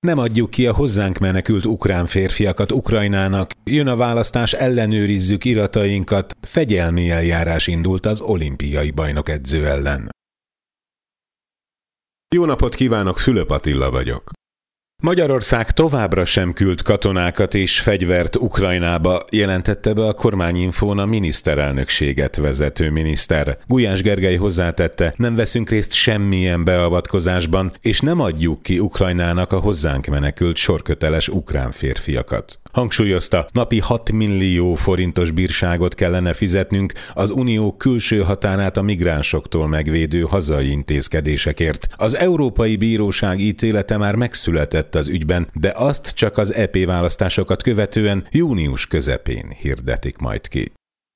Nem adjuk ki a hozzánk menekült ukrán férfiakat Ukrajnának, jön a választás, ellenőrizzük iratainkat, fegyelmi eljárás indult az olimpiai bajnokedző ellen. Jó napot kívánok, Fülöp Attila vagyok. Magyarország továbbra sem küld katonákat és fegyvert Ukrajnába, jelentette be a Kormányinfón a miniszterelnökséget vezető miniszter. Gulyás Gergely hozzátette, nem veszünk részt semmilyen beavatkozásban, és nem adjuk ki Ukrajnának a hozzánk menekült sorköteles ukrán férfiakat. Hangsúlyozta, napi 6 millió forintos bírságot kellene fizetnünk az unió külső határát a migránsoktól megvédő hazai intézkedésekért. Az Európai Bíróság ítélete már megszületett az ügyben, de azt csak az EP választásokat követően június közepén hirdetik majd ki.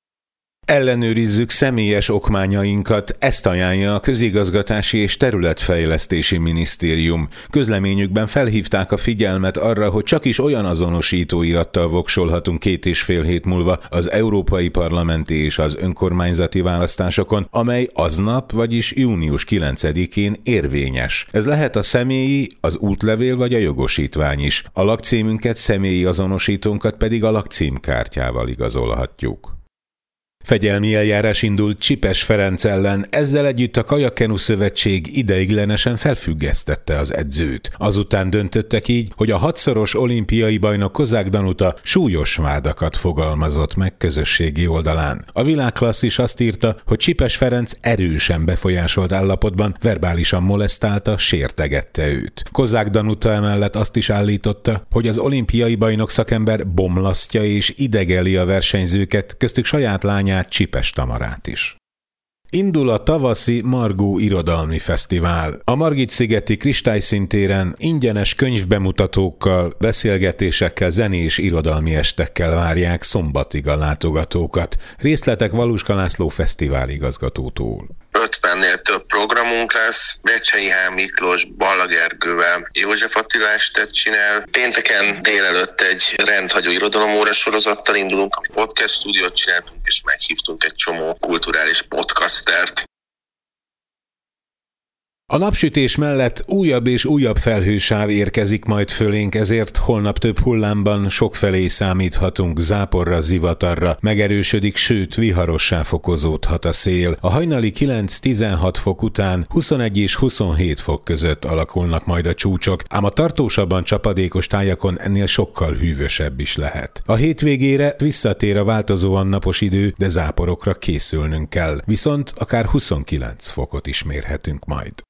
Ellenőrizzük személyes okmányainkat, ezt ajánlja a Közigazgatási és Területfejlesztési Minisztérium. Közleményükben felhívták a figyelmet arra, hogy csak is olyan azonosítóirattal voksolhatunk 2,5 hét múlva az európai parlamenti és az önkormányzati választásokon, amely aznap, vagyis június 9-én érvényes. Ez lehet a személyi, az útlevél vagy a jogosítvány is. A lakcímünket, személyi azonosítónkat pedig a lakcímkártyával igazolhatjuk. Fegyelmi eljárás indult Csipes Ferenc ellen, ezzel együtt a Kajakkenu Szövetség ideiglenesen felfüggesztette az edzőt. Azután döntöttek így, hogy a 6-szoros olimpiai bajnok Kozák Danuta súlyos vádakat fogalmazott meg közösségi oldalán. A Világklasszis azt írta, hogy Csipes Ferenc erősen befolyásolt állapotban verbálisan molesztálta, sértegette őt. Kozák Danuta emellett azt is állította, hogy az olimpiai bajnok szakember bomlasztja és idegeli a versenyzőket, köztük saját lányát, Csipes Tamarát is. Indul a tavaszi Margó Irodalmi Fesztivál. A Margit-szigeti Kristályszintéren ingyenes könyvbemutatókkal, beszélgetésekkel, zenés irodalmi estekkel várják szombatig a látogatókat. Részletek Valuska László fesztiváligazgatótól. 50-nél több programunk lesz, Becsei H. Miklós, Balla Gergővel, József Attila estet csinál. Pénteken délelőtt egy rendhagyó irodalomóra sorozattal indulunk, ami podcast stúdiót csináltunk, és meghívtunk egy csomó kulturális podcastert. A napsütés mellett újabb és újabb felhősáv érkezik majd fölénk, ezért holnap több hullámban sokfelé számíthatunk záporra, zivatarra, megerősödik, sőt viharossá fokozódhat a szél. A hajnali 9-16 fok után 21 és 27 fok között alakulnak majd a csúcsok, ám a tartósabban csapadékos tájakon ennél sokkal hűvösebb is lehet. A hétvégére visszatér a változóan napos idő, de záporokra készülnünk kell, viszont akár 29 fokot is mérhetünk majd.